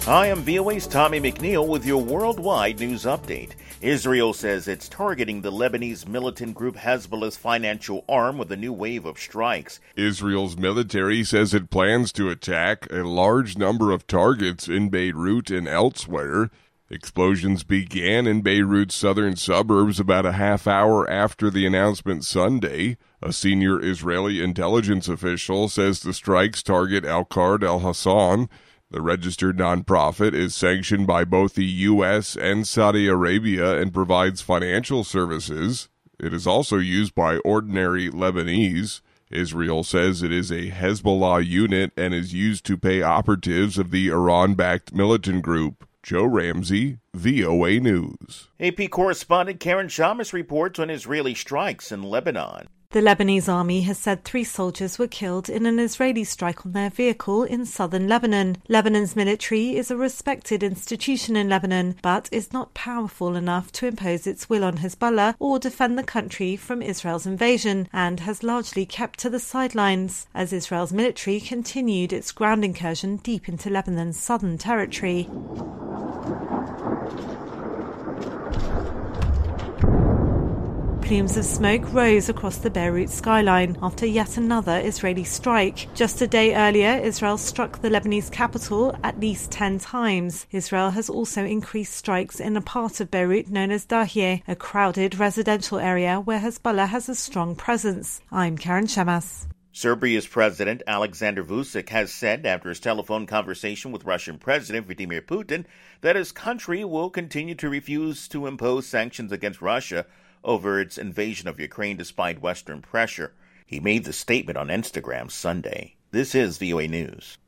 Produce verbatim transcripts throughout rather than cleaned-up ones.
Hi, I'm V O A's Tommy McNeil with your worldwide news update. Israel says it's targeting the Lebanese militant group Hezbollah's financial arm with a new wave of strikes. Israel's military says it plans to attack a large number of targets in Beirut and elsewhere. Explosions began in Beirut's southern suburbs about a half hour after the announcement Sunday. A senior Israeli intelligence official says the strikes target Al-Qard al-Hassan. The registered nonprofit is sanctioned by both the U S and Saudi Arabia and provides financial services. It is also used by ordinary Lebanese. Israel says it is a Hezbollah unit and is used to pay operatives of the Iran-backed militant group. Joe Ramsey, V O A News. A P correspondent Karen Shamas reports on Israeli strikes in Lebanon. The Lebanese army has said three soldiers were killed in an Israeli strike on their vehicle in southern Lebanon. Lebanon's military is a respected institution in Lebanon, but is not powerful enough to impose its will on Hezbollah or defend the country from Israel's invasion, and has largely kept to the sidelines as Israel's military continued its ground incursion deep into Lebanon's southern territory. Plumes of smoke rose across the Beirut skyline after yet another Israeli strike. Just a day earlier, Israel struck the Lebanese capital at least ten times. Israel has also increased strikes in a part of Beirut known as Dahiyeh, a crowded residential area where Hezbollah has a strong presence. I'm Karen Shamas. Serbia's President Alexander Vučić has said after his telephone conversation with Russian President Vladimir Putin that his country will continue to refuse to impose sanctions against Russia over its invasion of Ukraine despite Western pressure. He made the statement on Instagram Sunday. This is V O A News.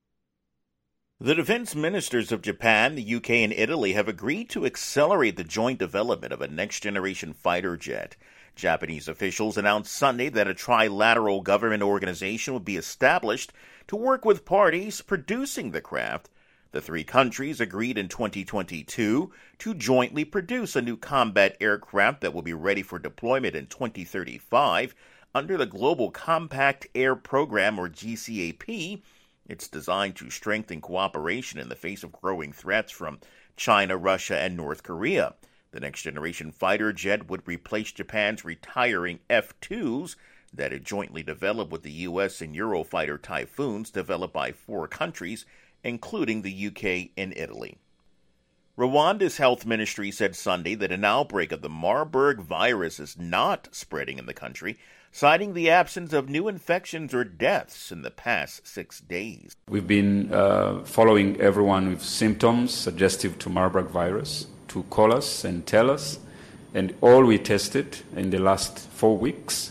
The defense ministers of Japan, the U K, and Italy have agreed to accelerate the joint development of a next-generation fighter jet. Japanese officials announced Sunday that a trilateral government organization would be established to work with parties producing the craft. The three countries agreed in twenty twenty-two to jointly produce a new combat aircraft that will be ready for deployment in twenty thirty-five under the Global Compact Air Program, or G C A P. It's designed to strengthen cooperation in the face of growing threats from China, Russia, and North Korea. The next-generation fighter jet would replace Japan's retiring F twos that it jointly developed with the U S and Eurofighter Typhoons developed by four countries, including the U K and Italy. Rwanda's health ministry said Sunday that an outbreak of the Marburg virus is not spreading in the country, citing the absence of new infections or deaths in the past six days. We've been uh, following everyone with symptoms suggestive to Marburg virus to call us and tell us, and all we tested in the last four weeks,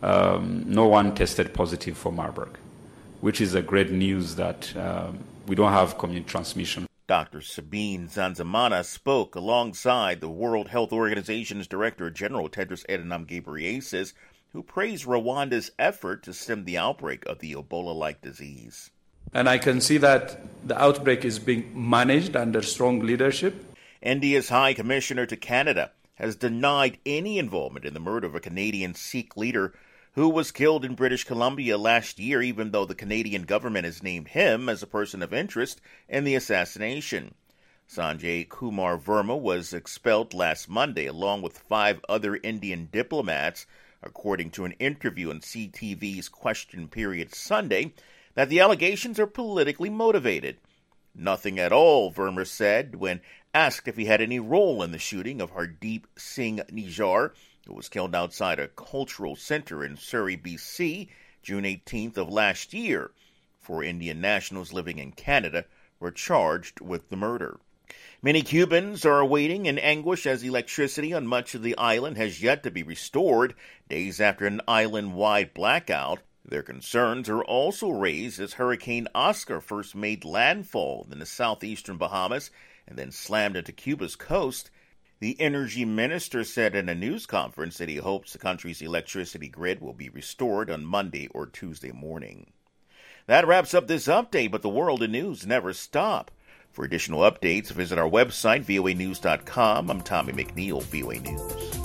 um, no one tested positive for Marburg, which is a great news that um, we don't have community transmission. Doctor Sabine Nsanzimana spoke alongside the World Health Organization's Director General Tedros Adhanom Ghebreyesus, who praised Rwanda's effort to stem the outbreak of the Ebola-like disease. And I can see that the outbreak is being managed under strong leadership. India's High Commissioner to Canada has denied any involvement in the murder of a Canadian Sikh leader who was killed in British Columbia last year, even though the Canadian government has named him as a person of interest in the assassination. Sanjay Kumar Verma was expelled last Monday, along with five other Indian diplomats, according to an interview on C T V's Question Period Sunday, that the allegations are politically motivated. Nothing at all, Verma said when asked if he had any role in the shooting of Hardeep Singh Nijjar, who was killed outside a cultural center in Surrey, B C, June eighteenth of last year. Four Indian nationals living in Canada were charged with the murder. Many Cubans are waiting in anguish as electricity on much of the island has yet to be restored, days after an island-wide blackout. Their concerns are also raised as Hurricane Oscar first made landfall in the southeastern Bahamas and then slammed into Cuba's coast. The energy minister said in a news conference that he hopes the country's electricity grid will be restored on Monday or Tuesday morning. That wraps up this update, but the world of news never stop. For additional updates, visit our website, V O A news dot com. I'm Tommy McNeil, V O A News.